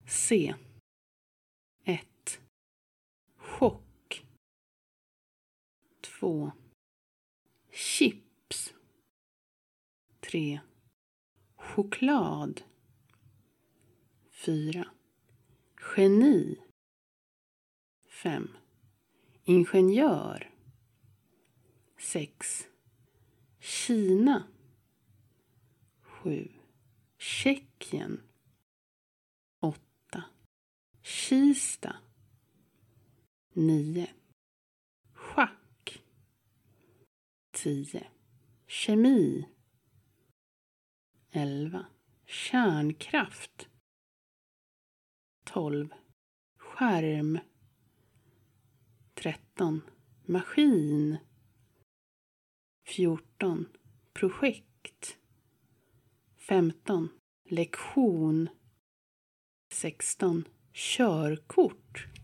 C. 1. Chock. 2. Chips. 3. Choklad. 4. Geni. 5. Ingenjör. 6. Kina. 7. Tjeckien. 8. Kista. 9. Schack. 10. Kemi. 11. Kärnkraft. 12. Skärm. 13. Maskin. 14. Projekt. 15. Lektion. 16. Körkort.